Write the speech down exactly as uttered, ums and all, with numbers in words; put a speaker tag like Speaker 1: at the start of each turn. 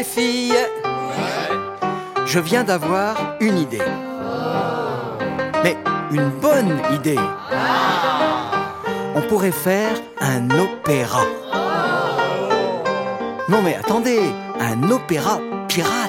Speaker 1: filles, je viens d'avoir une idée. Mais une bonne idée. On pourrait faire un opéra. Non mais attendez, un opéra pirate.